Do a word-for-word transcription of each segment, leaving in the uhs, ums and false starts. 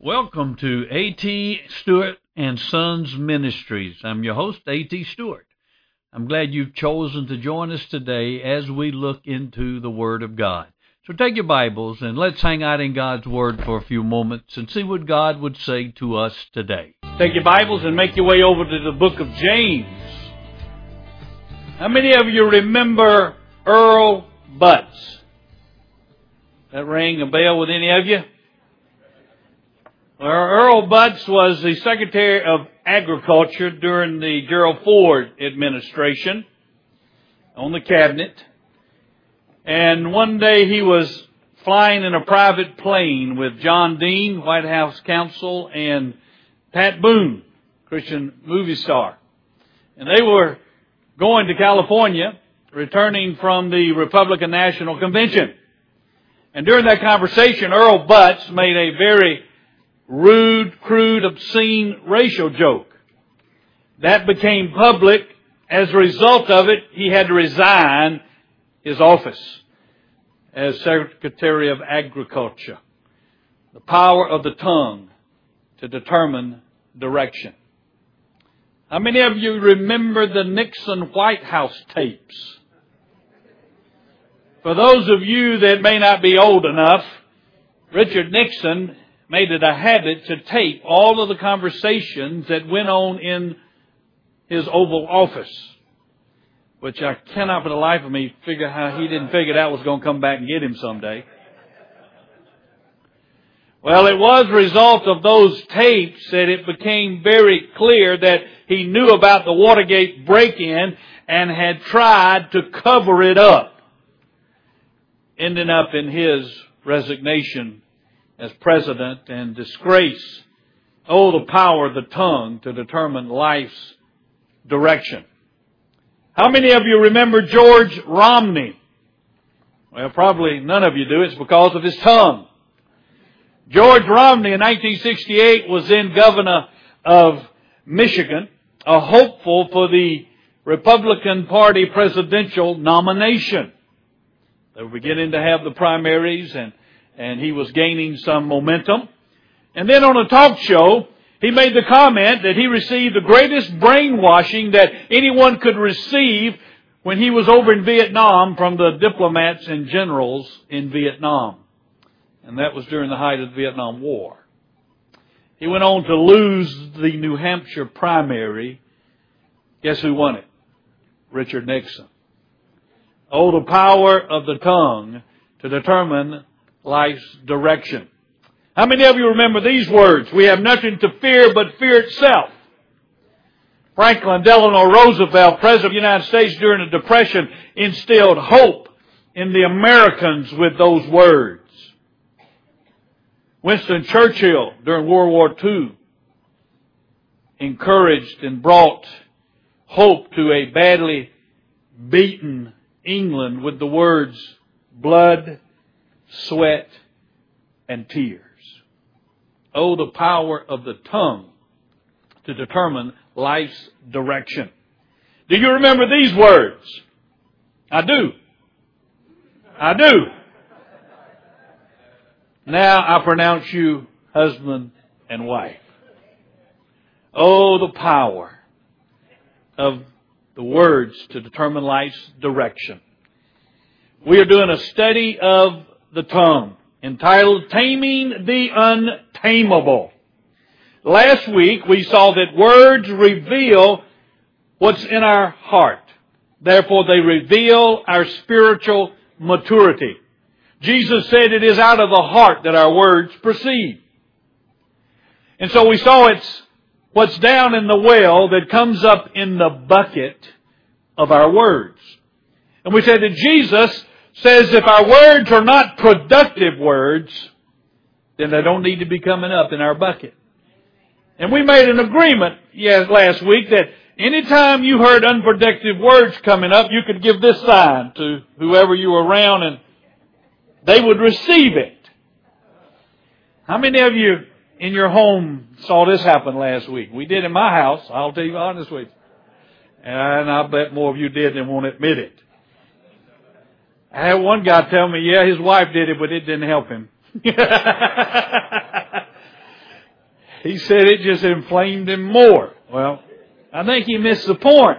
Welcome to A T. Stewart and Sons Ministries. I'm your host, A T. Stewart. I'm glad you've chosen to join us today as we look into the Word of God. So take your Bibles and let's hang out in God's Word for a few moments and see what God would say to us today. Take your Bibles and make your way over to the book of James. How many of you remember Earl Butz? That ring a bell with any of you? Well, Earl Butz was the Secretary of Agriculture during the Gerald Ford administration on the cabinet. And one day he was flying in a private plane with John Dean, White House counsel, and Pat Boone, Christian movie star. And they were going to California, returning from the Republican National Convention. And during that conversation, Earl Butz made a very rude, crude, obscene racial joke. That became public. As a result of it, he had to resign his office as Secretary of Agriculture. The power of the tongue to determine direction. How many of you remember the Nixon White House tapes? For those of you that may not be old enough, Richard Nixon made it a habit to tape all of the conversations that went on in his Oval Office, which I cannot for the life of me figure how he didn't figure that was going to come back and get him someday. Well, it was a result of those tapes that it became very clear that he knew about the Watergate break-in and had tried to cover it up, ending up in his resignation as president and disgrace. Oh, the power of the tongue to determine life's direction. How many of you remember George Romney? Well, probably none of you do. It's because of his tongue. George Romney in nineteen sixty-eight was then governor of Michigan, a hopeful for the Republican Party presidential nomination. They were beginning to have the primaries, and And he was gaining some momentum. And then on a talk show, he made the comment that he received the greatest brainwashing that anyone could receive when he was over in Vietnam from the diplomats and generals in Vietnam. And that was during the height of the Vietnam War. He went on to lose the New Hampshire primary. Guess who won it? Richard Nixon. Oh, the power of the tongue to determine life's direction. How many of you remember these words? We have nothing to fear but fear itself. Franklin Delano Roosevelt, President of the United States during the Depression, instilled hope in the Americans with those words. Winston Churchill, during World War Two, encouraged and brought hope to a badly beaten England with the words, blood, sweat, and tears. Oh, the power of the tongue to determine life's direction. Do you remember these words? I do. I do. Now I pronounce you husband and wife. Oh, the power of the words to determine life's direction. We are doing a study of the tongue, entitled Taming the Untamable. Last week we saw that words reveal what's in our heart. Therefore they reveal our spiritual maturity. Jesus said it is out of the heart that our words proceed. And so we saw it's what's down in the well that comes up in the bucket of our words. And we said that Jesus says if our words are not productive words, then they don't need to be coming up in our bucket. And we made an agreement yes, last week that anytime you heard unproductive words coming up, you could give this sign to whoever you were around and they would receive it. How many of you in your home saw this happen last week? We did in my house, I'll tell you honestly. And I bet more of you did than won't admit it. I had one guy tell me, yeah, his wife did it, but it didn't help him. He said it just inflamed him more. Well, I think he missed the point.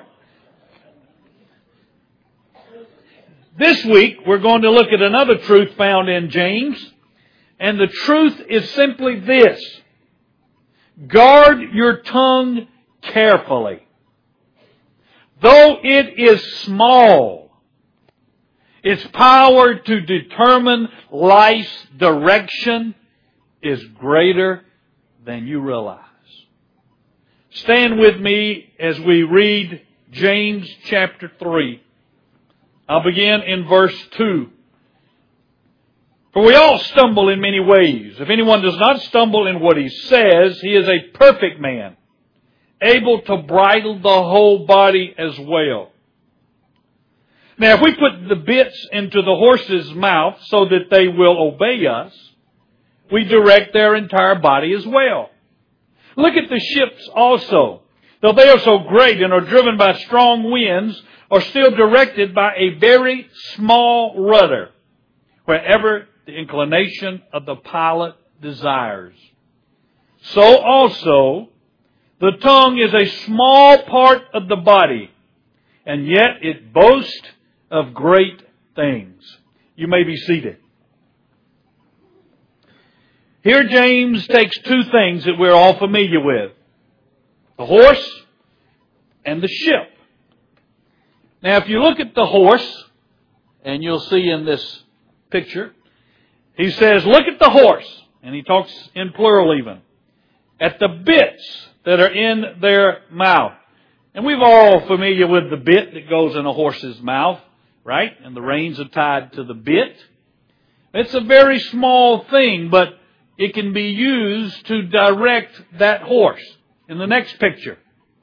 This week, we're going to look at another truth found in James. And the truth is simply this. Guard your tongue carefully. Though it is small, its power to determine life's direction is greater than you realize. Stand with me as we read James chapter three. I'll begin in verse two. For we all stumble in many ways. If anyone does not stumble in what he says, he is a perfect man, able to bridle the whole body as well. Now, if we put the bits into the horse's mouth so that they will obey us, we direct their entire body as well. Look at the ships also. Though they are so great and are driven by strong winds, are still directed by a very small rudder, wherever the inclination of the pilot desires. So also, the tongue is a small part of the body, and yet it boasts of great things. You may be seated. Here James takes two things that we're all familiar with. The horse and the ship. Now if you look at the horse, and you'll see in this picture, he says, look at the horse. And he talks in plural even. At the bits that are in their mouth. And we're all familiar with the bit that goes in a horse's mouth, right? And the reins are tied to the bit. It's a very small thing, but it can be used to direct that horse. In the next picture.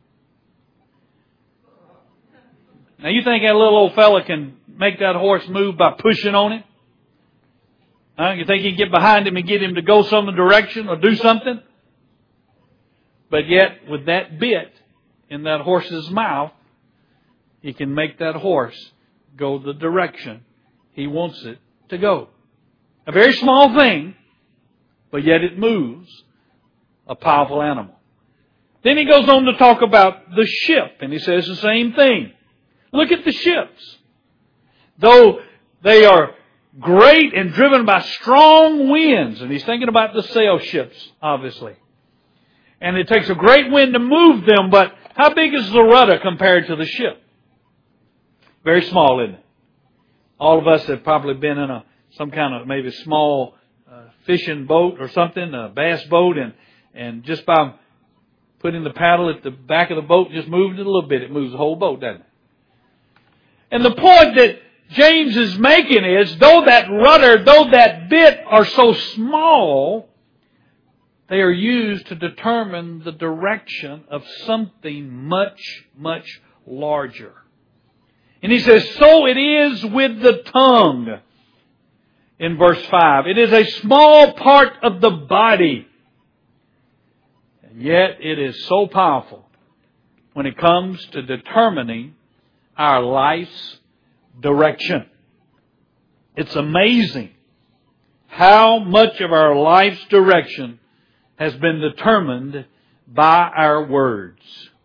Now you think that little old fella can make that horse move by pushing on it? Huh? You think you can get behind him and get him to go some direction or do something? But yet, with that bit in that horse's mouth, he can make that horse go the direction he wants it to go. A very small thing, but yet it moves a powerful animal. Then he goes on to talk about the ship, and he says the same thing. Look at the ships. Though they are great and driven by strong winds, and he's thinking about the sail ships, obviously. And it takes a great wind to move them, but how big is the rudder compared to the ship? Very small, isn't it? All of us have probably been in a some kind of maybe small uh, fishing boat or something, a bass boat, and, and just by putting the paddle at the back of the boat, just moving it a little bit, it moves the whole boat, doesn't it? And the point that James is making is, though that rudder, though that bit are so small, they are used to determine the direction of something much, much larger. And he says, so it is with the tongue. In verse five, it is a small part of the body. And yet it is so powerful when it comes to determining our life's direction. It's amazing how much of our life's direction has been determined by our words.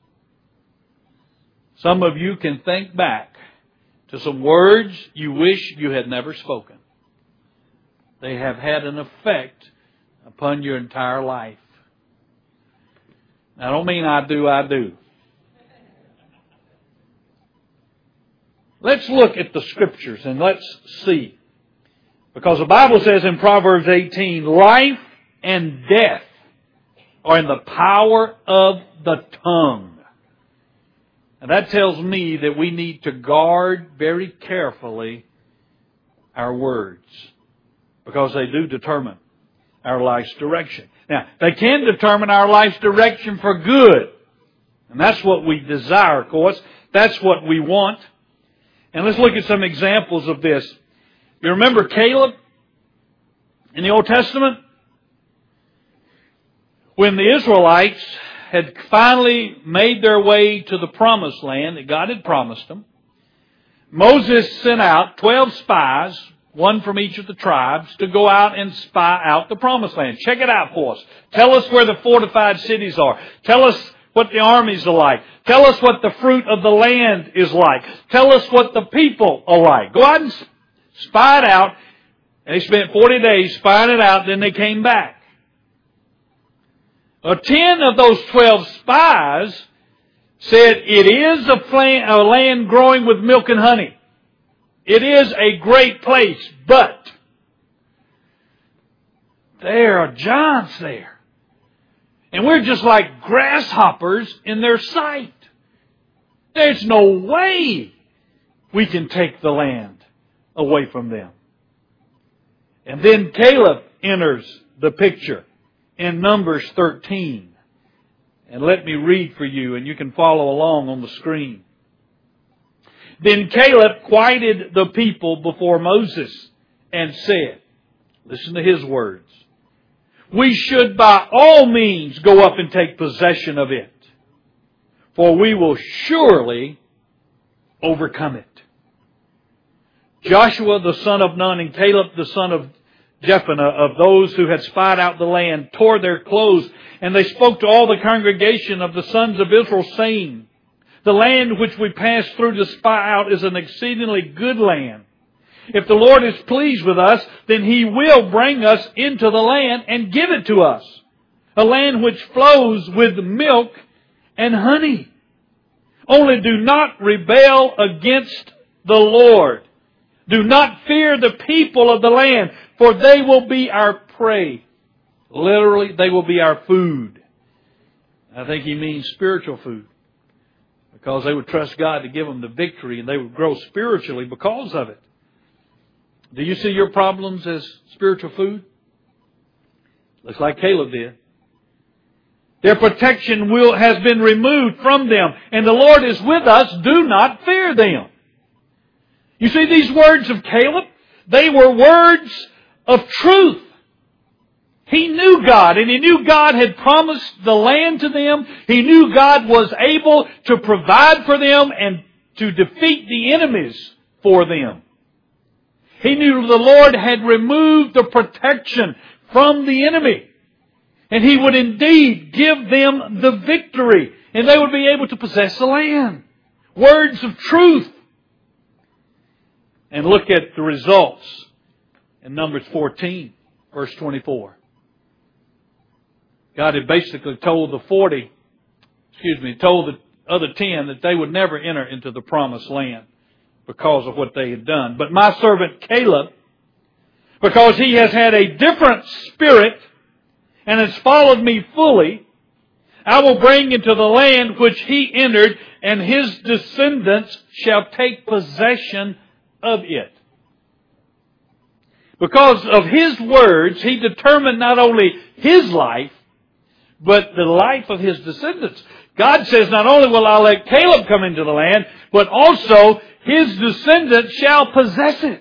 Some of you can think back to some words you wish you had never spoken. They have had an effect upon your entire life. I don't mean I do, I do. Let's look at the Scriptures and let's see. Because the Bible says in Proverbs eighteen, life and death are in the power of the tongue. And that tells me that we need to guard very carefully our words. Because they do determine our life's direction. Now, they can determine our life's direction for good. And that's what we desire, of course. That's what we want. And let's look at some examples of this. You remember Caleb in the Old Testament? When the Israelites had finally made their way to the promised land that God had promised them, Moses sent out twelve spies, one from each of the tribes, to go out and spy out the promised land. Check it out for us. Tell us where the fortified cities are. Tell us what the armies are like. Tell us what the fruit of the land is like. Tell us what the people are like. Go out and spy it out. And they spent forty days spying it out, then they came back. Uh, ten of those twelve spies said, it is a, plan, a land growing with milk and honey. It is a great place, but there are giants there. And we're just like grasshoppers in their sight. There's no way we can take the land away from them. And then Caleb enters the picture in Numbers thirteen. And let me read for you, and you can follow along on the screen. Then Caleb quieted the people before Moses and said, listen to his words, we should by all means go up and take possession of it, for we will surely overcome it. Joshua the son of Nun and Caleb the son of Jephunneh, of those who had spied out the land, tore their clothes, and they spoke to all the congregation of the sons of Israel, saying, the land which we passed through to spy out is an exceedingly good land. If the Lord is pleased with us, then He will bring us into the land and give it to us, a land which flows with milk and honey. Only do not rebel against the Lord. Do not fear the people of the land, for they will be our prey. Literally, they will be our food. I think he means spiritual food, because they would trust God to give them the victory, and they would grow spiritually because of it. Do you see your problems as spiritual food? Looks like Caleb did. Their protection will has been removed from them, and the Lord is with us. Do not fear them. You see, these words of Caleb, they were words of truth. He knew God, and he knew God had promised the land to them. He knew God was able to provide for them and to defeat the enemies for them. He knew the Lord had removed the protection from the enemy, and He would indeed give them the victory, and they would be able to possess the land. Words of truth. And look at the results in Numbers fourteen, verse twenty-four. God had basically told the forty, excuse me, told the other ten that they would never enter into the promised land because of what they had done. But my servant Caleb, because he has had a different spirit and has followed me fully, I will bring into the land which he entered, and his descendants shall take possession of it. Because of his words, he determined not only his life, but the life of his descendants. God says, not only will I let Caleb come into the land, but also his descendants shall possess it.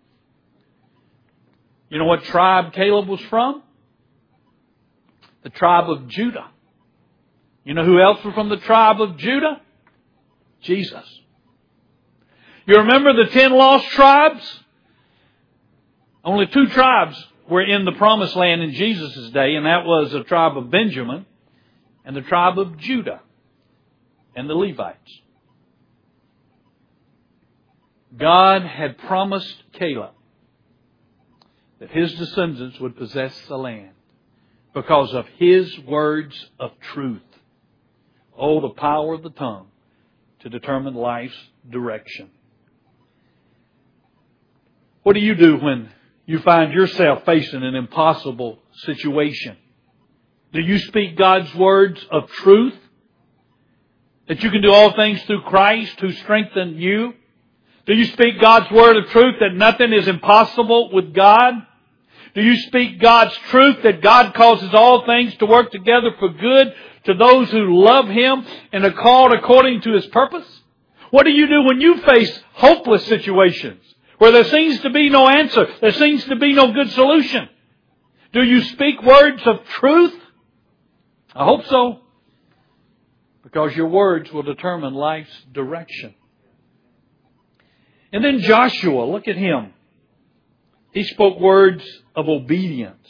You know what tribe Caleb was from? The tribe of Judah. You know who else was from the tribe of Judah? Jesus. You remember the ten lost tribes? Only two tribes were in the promised land in Jesus' day, and that was the tribe of Benjamin and the tribe of Judah and the Levites. God had promised Caleb that his descendants would possess the land because of his words of truth. Oh, the power of the tongue to determine life's direction. What do you do when you find yourself facing an impossible situation? Do you speak God's words of truth? That you can do all things through Christ who strengthens you? Do you speak God's word of truth that nothing is impossible with God? Do you speak God's truth that God causes all things to work together for good to those who love Him and are called according to His purpose? What do you do when you face hopeless situations where there seems to be no answer, there seems to be no good solution? Do you speak words of truth? I hope so, because your words will determine life's direction. And then Joshua, look at him. He spoke words of obedience.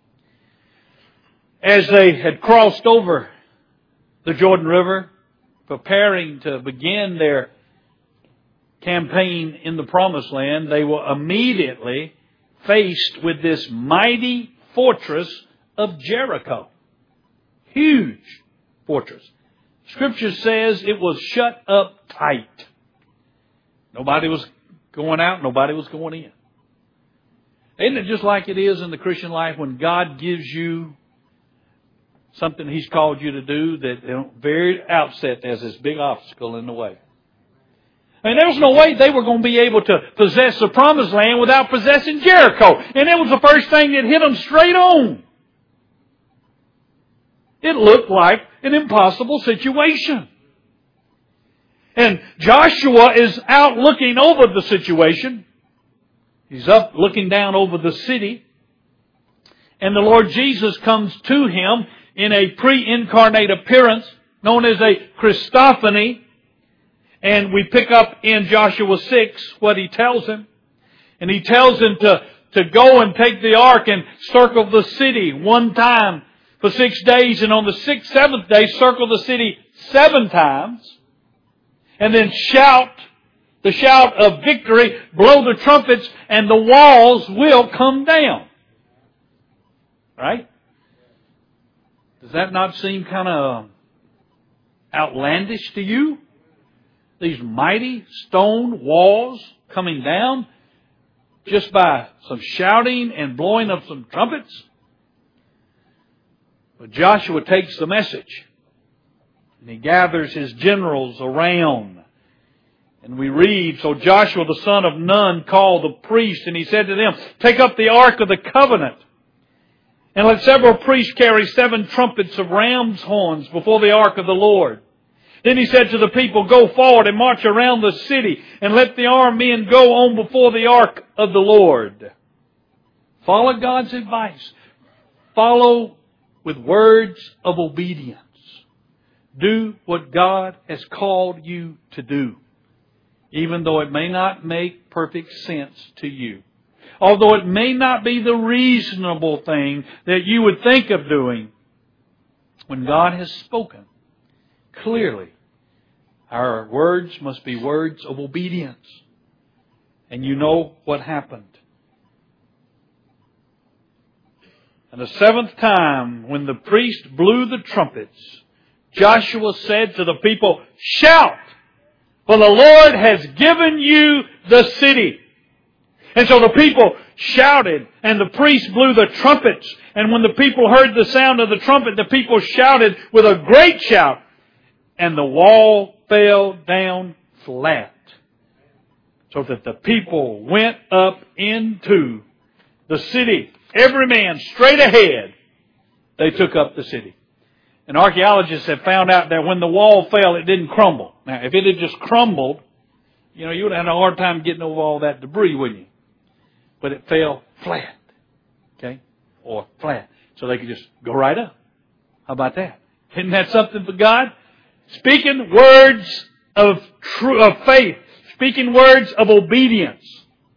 As they had crossed over the Jordan River, preparing to begin their campaign in the Promised Land, they were immediately faced with this mighty fortress of Jericho. Huge fortress. Scripture says it was shut up tight. Nobody was going out, nobody was going in. Isn't it just like it is in the Christian life when God gives you something He's called you to do that at the very outset there's this big obstacle in the way? I mean, there was no way they were going to be able to possess the Promised Land without possessing Jericho. And it was the first thing that hit them straight on. It looked like an impossible situation. And Joshua is out looking over the situation. He's up looking down over the city. And the Lord Jesus comes to him in a pre-incarnate appearance known as a Christophany. And we pick up in Joshua six what He tells him. And He tells him to, to go and take the ark and circle the city one time for six days. And on the sixth, seventh day, circle the city seven times. And then shout the shout of victory, blow the trumpets, and the walls will come down. Right? Does that not seem kind of outlandish to you? These mighty stone walls coming down just by some shouting and blowing of some trumpets? But Joshua takes the message and he gathers his generals around. And we read, so Joshua the son of Nun called the priest, and he said to them, take up the ark of the covenant, and let several priests carry seven trumpets of ram's horns before the ark of the Lord. Then he said to the people, go forward and march around the city, and let the armed men go on before the ark of the Lord. Follow God's advice. Follow with words of obedience. Do what God has called you to do, even though it may not make perfect sense to you. Although it may not be the reasonable thing that you would think of doing, when God has spoken clearly, our words must be words of obedience. And you know what happened. And the seventh time, when the priest blew the trumpets, Joshua said to the people, shout, for the Lord has given you the city. And so the people shouted, and the priest blew the trumpets. And when the people heard the sound of the trumpet, the people shouted with a great shout. And the wall fell down flat, so that the people went up into the city. Every man straight ahead, they took up the city. And archaeologists have found out that when the wall fell, it didn't crumble. Now, if it had just crumbled, you know, you would have had a hard time getting over all that debris, wouldn't you? But it fell flat. Okay? Or flat. So they could just go right up. How about that? Isn't that something for God? Speaking words of true, of faith. Speaking words of obedience.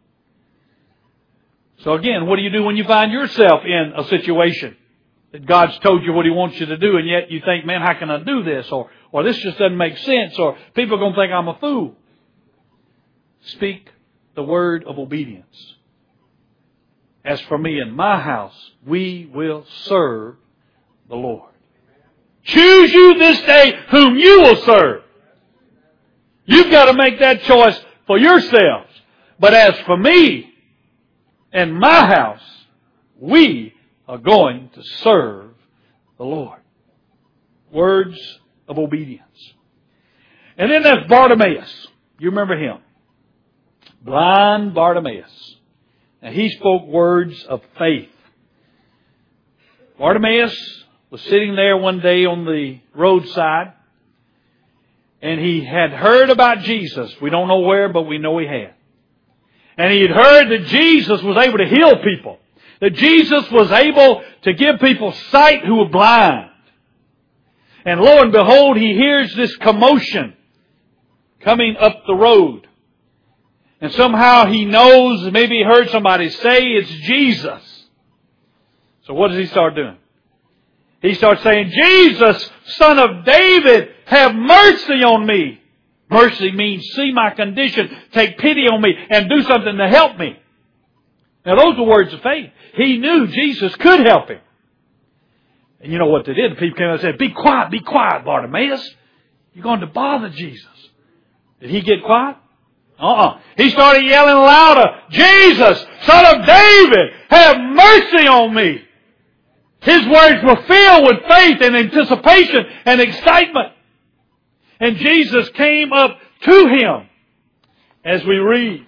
So again, what do you do when you find yourself in a situation that God's told you what He wants you to do, and yet you think, man, how can I do this? Or, or this just doesn't make sense. Or people are going to think I'm a fool. Speak the word of obedience. As for me and my house, we will serve the Lord. Choose you this day whom you will serve. You've got to make that choice for yourselves. But as for me and my house, we are going to serve the Lord. Words of obedience. And then there's Bartimaeus. You remember him. Blind Bartimaeus. Now he spoke words of faith. Bartimaeus was sitting there one day on the roadside, and he had heard about Jesus. We don't know where, but we know he had. And he had heard that Jesus was able to heal people. That Jesus was able to give people sight who were blind. And lo and behold, he hears this commotion coming up the road. And somehow he knows, maybe he heard somebody say it's Jesus. So what does he start doing? He starts saying, Jesus, Son of David, have mercy on me. Mercy means see my condition, take pity on me, and do something to help me. Now those are words of faith. He knew Jesus could help him. And you know what they did? The people came and said, be quiet, be quiet, Bartimaeus. You're going to bother Jesus. Did he get quiet? Uh-uh. He started yelling louder, Jesus, Son of David, have mercy on me. His words were filled with faith and anticipation and excitement. And Jesus came up to him, as we read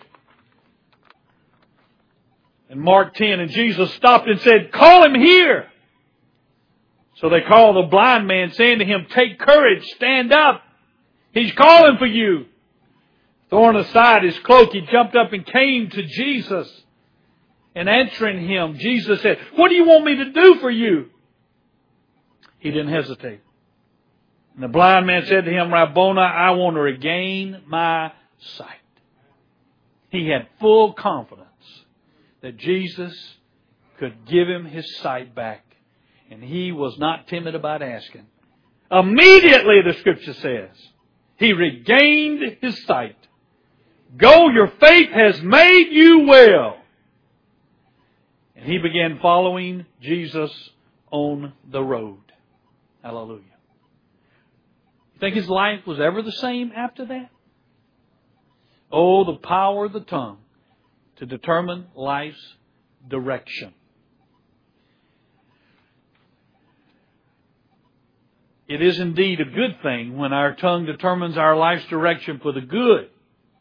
in Mark ten. And Jesus stopped and said, call him here. So they called the blind man, saying to him, take courage, stand up. He's calling for you. Throwing aside his cloak, he jumped up and came to Jesus. And answering him, Jesus said, what do you want me to do for you? He didn't hesitate. And the blind man said to him, Rabboni, I want to regain my sight. He had full confidence that Jesus could give him his sight back. And he was not timid about asking. Immediately, the Scripture says, he regained his sight. Go, your faith has made you well. And he began following Jesus on the road. Hallelujah. You think his life was ever the same after that? Oh, the power of the tongue to determine life's direction. It is indeed a good thing when our tongue determines our life's direction for the good.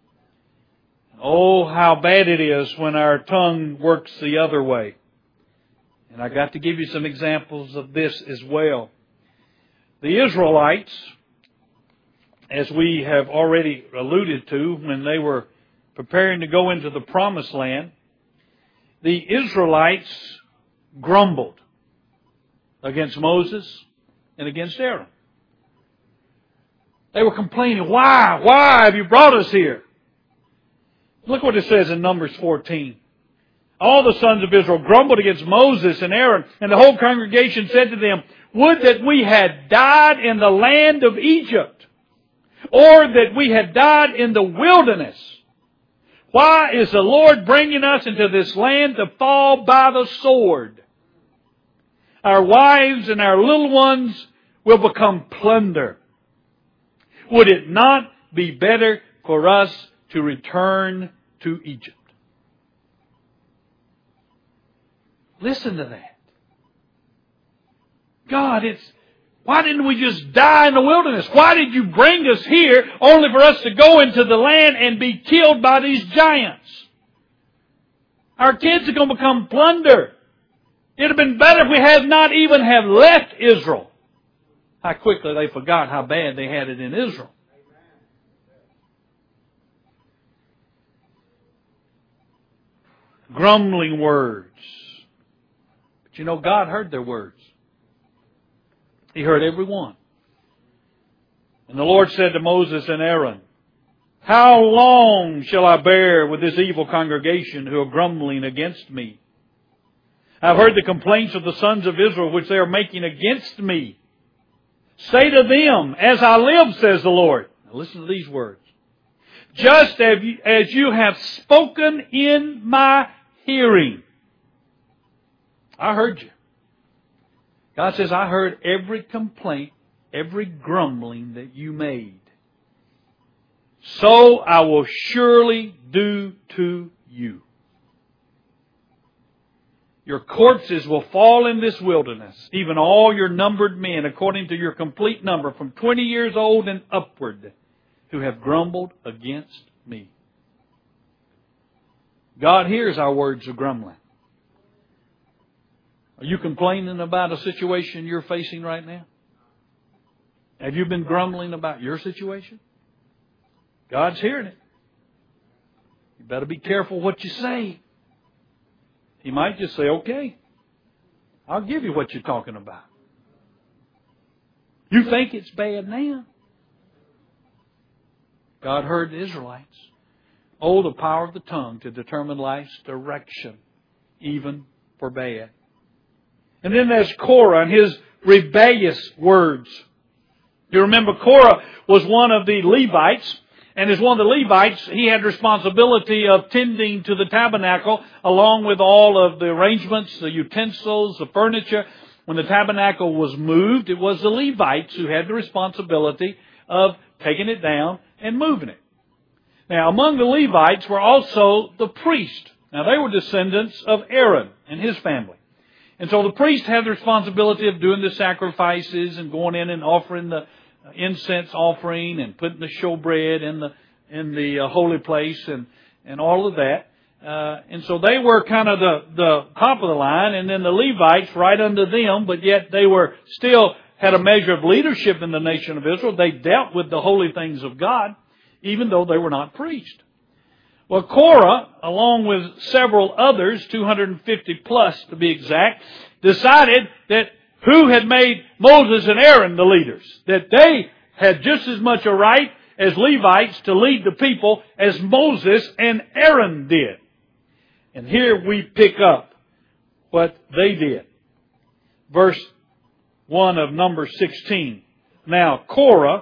Oh, how bad it is when our tongue works the other way. And I got to give you some examples of this as well. The Israelites, as we have already alluded to, when they were preparing to go into the Promised Land, the Israelites grumbled against Moses and against Aaron. They were complaining, why, why have you brought us here? Look what it says in Numbers fourteen. All the sons of Israel grumbled against Moses and Aaron, and the whole congregation said to them, would that we had died in the land of Egypt, or that we had died in the wilderness. Why is the Lord bringing us into this land to fall by the sword? Our wives and our little ones will become plunder. Would it not be better for us to return to Egypt? Listen to that. God, it's, why didn't we just die in the wilderness? Why did you bring us here only for us to go into the land and be killed by these giants? Our kids are going to become plunder. It would have been better if we had not even have left Israel. How quickly they forgot how bad they had it in Israel. Grumbling words. But you know, God heard their words. He heard every one. And the Lord said to Moses and Aaron, how long shall I bear with this evil congregation who are grumbling against me? I've heard the complaints of the sons of Israel which they are making against me. Say to them, as I live, says the Lord. Now listen to these words. Just as you, as you have spoken in my hearing. I heard you. God says, I heard every complaint, every grumbling that you made. So I will surely do to you. Your corpses will fall in this wilderness, even all your numbered men, according to your complete number, from twenty years old and upward, who have grumbled against me. God hears our words of grumbling. Are you complaining about a situation you're facing right now? Have you been grumbling about your situation? God's hearing it. You better be careful what you say. He might just say, okay, I'll give you what you're talking about. You think it's bad now? God heard the Israelites. Oh, the power of the tongue to determine life's direction, even for bad. And then there's Korah and his rebellious words. You remember Korah was one of the Levites, and as one of the Levites, he had responsibility of tending to the tabernacle along with all of the arrangements, the utensils, the furniture. When the tabernacle was moved, it was the Levites who had the responsibility of taking it down and moving it. Now, among the Levites were also the priests. Now, they were descendants of Aaron and his family. And so the priest had the responsibility of doing the sacrifices and going in and offering the incense offering and putting the showbread in the in the uh, holy place and, and all of that. Uh, and so they were kind of the, the top of the line, and then the Levites right under them, but yet they were still had a measure of leadership in the nation of Israel. They dealt with the holy things of God, even though they were not priests. Well, Korah, along with several others, two hundred fifty plus to be exact, decided that who had made Moses and Aaron the leaders, that they had just as much a right as Levites to lead the people as Moses and Aaron did. And here we pick up what they did. Verse one of Numbers sixteen. Now Korah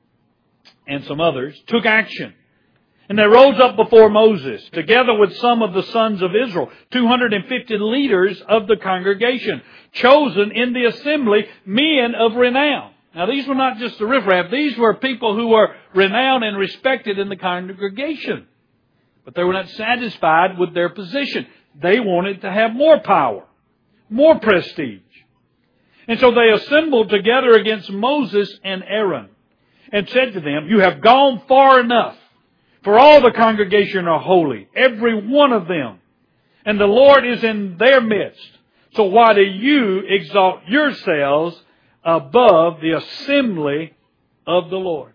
and some others took action. And they rose up before Moses, together with some of the sons of Israel, two hundred fifty leaders of the congregation, chosen in the assembly, men of renown. Now these were not just the riffraff, these were people who were renowned and respected in the congregation. But they were not satisfied with their position. They wanted to have more power, more prestige. And so they assembled together against Moses and Aaron and said to them, "You have gone far enough. For all the congregation are holy, every one of them. And the Lord is in their midst. So why do you exalt yourselves above the assembly of the Lord?"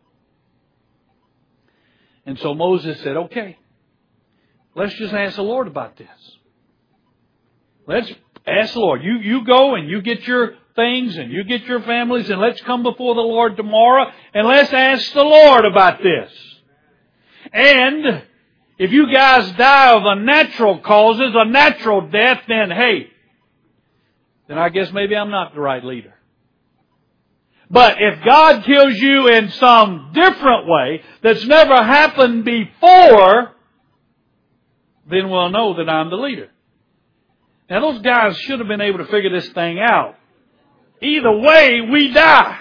And so Moses said, okay, let's just ask the Lord about this. Let's ask the Lord. You, you go and you get your things and you get your families, and let's come before the Lord tomorrow and let's ask the Lord about this. And if you guys die of a natural causes, a natural death, then hey, then I guess maybe I'm not the right leader. But if God kills you in some different way that's never happened before, then we'll know that I'm the leader. Now those guys should have been able to figure this thing out. Either way, we die.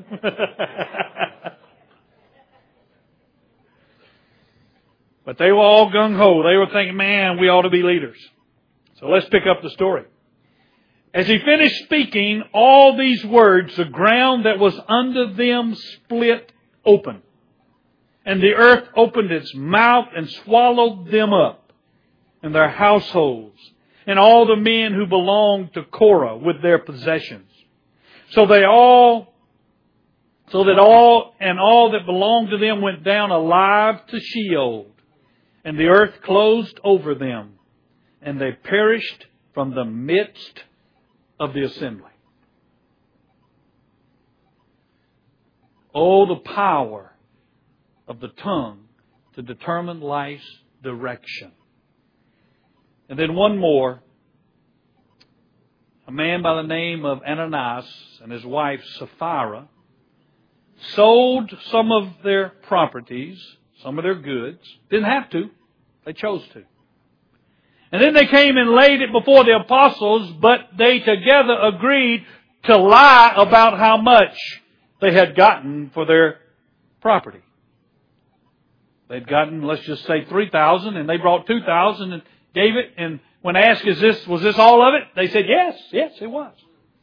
But they were all gung-ho. They were thinking, man, we ought to be leaders. So let's pick up the story. As he finished speaking all these words, the ground that was under them split open. And the earth opened its mouth and swallowed them up and their households and all the men who belonged to Korah with their possessions. So they all, so that all and all that belonged to them went down alive to Sheol. And the earth closed over them, and they perished from the midst of the assembly. Oh, the power of the tongue to determine life's direction. And then one more. A man by the name of Ananias and his wife Sapphira sold some of their properties, some of their goods. Didn't have to. They chose to. And then they came and laid it before the apostles, but they together agreed to lie about how much they had gotten for their property. They'd gotten, let's just say three thousand, and they brought two thousand and gave it. And when asked, "Is this was this all of it?" They said, "Yes, yes, it was."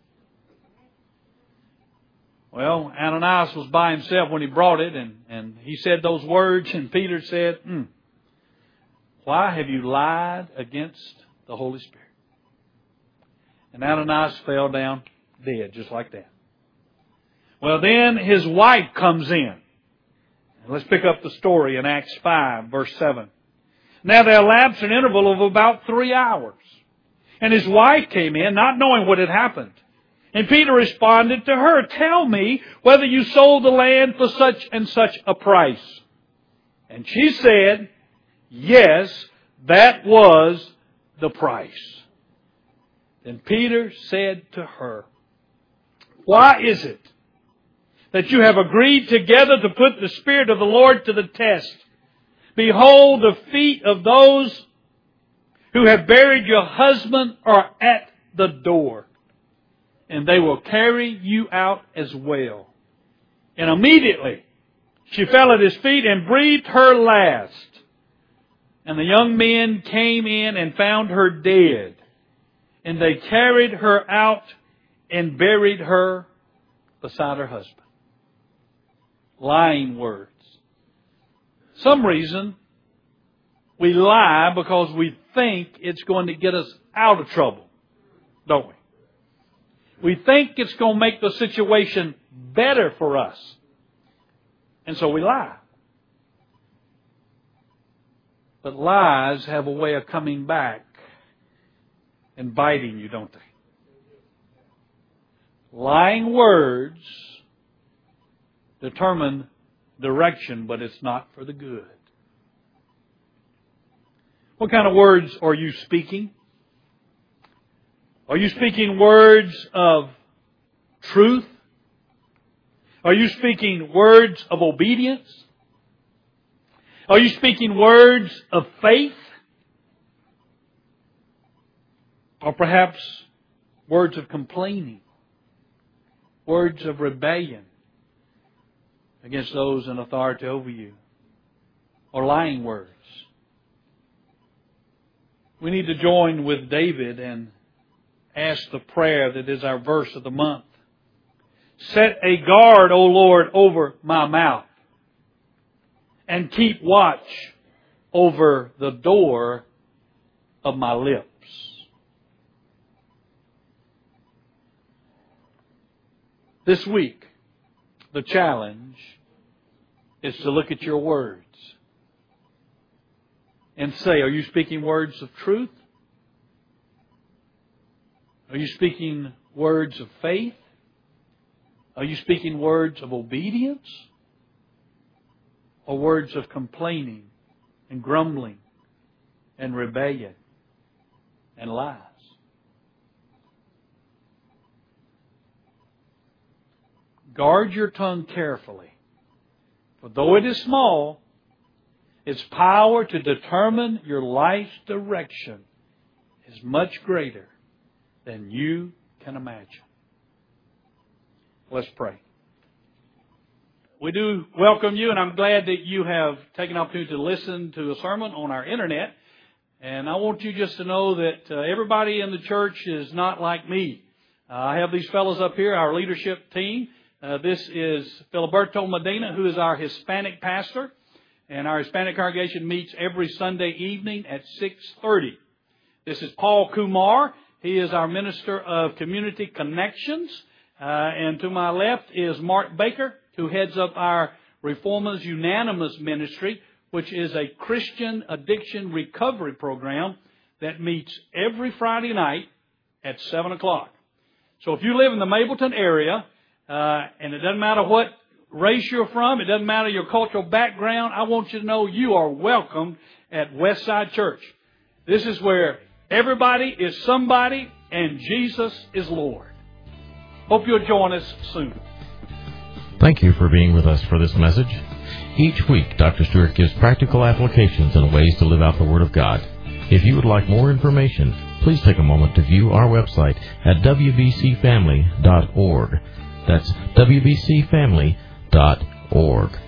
Well, Ananias was by himself when he brought it, and, and he said those words, and Peter said, hmm, "Why have you lied against the Holy Spirit?" And Ananias fell down dead, just like that. Well, then his wife comes in. Let's pick up the story in Acts five, verse seven. Now there elapsed an interval of about three hours. And his wife came in, not knowing what had happened. And Peter responded to her, "Tell me whether you sold the land for such and such a price." And she said, Yes, that was the price. Then Peter said to her, why is it that you have agreed together to put the Spirit of the Lord to the test? Behold, the feet of those who have buried your husband are at the door, and they will carry you out as well. And immediately she fell at his feet and breathed her last. And the young men came in and found her dead. And they carried her out and buried her beside her husband. Lying words. Some reason we lie because we think it's going to get us out of trouble, don't we? We think it's going to make the situation better for us. And so we lie. But lies have a way of coming back and biting you, don't they? Lying words determine direction, but it's not for the good. What kind of words are you speaking? Are you speaking words of truth? Are you speaking words of obedience? Are you speaking words of faith? Or perhaps words of complaining? Words of rebellion against those in authority over you? Or lying words? We need to join with David and ask the prayer that is our verse of the month. Set a guard, O Lord, over my mouth, and keep watch over the door of my lips. This week, the challenge is to look at your words and say, are you speaking words of truth? Are you speaking words of faith? Are you speaking words of obedience? Or words of complaining and grumbling and rebellion and lies? Guard your tongue carefully, for though it is small, its power to determine your life's direction is much greater than you can imagine. Let's pray. We do welcome you, and I'm glad that you have taken the opportunity to listen to a sermon on our internet. And I want you just to know that uh, everybody in the church is not like me. Uh, I have these fellows up here, our leadership team. Uh, this is Filiberto Medina, who is our Hispanic pastor. And our Hispanic congregation meets every Sunday evening at six thirty. This is Paul Kumar. He is our Minister of Community Connections. Uh, and to my left is Mark Baker, who heads up our Reformers Unanimous Ministry, which is a Christian addiction recovery program that meets every Friday night at seven o'clock. So if you live in the Mableton area, uh, and it doesn't matter what race you're from, it doesn't matter your cultural background, I want you to know you are welcome at Westside Church. This is where everybody is somebody and Jesus is Lord. Hope you'll join us soon. Thank you for being with us for this message. Each week, Doctor Stewart gives practical applications and ways to live out the Word of God. If you would like more information, please take a moment to view our website at w b c family dot org. That's w b c family dot org.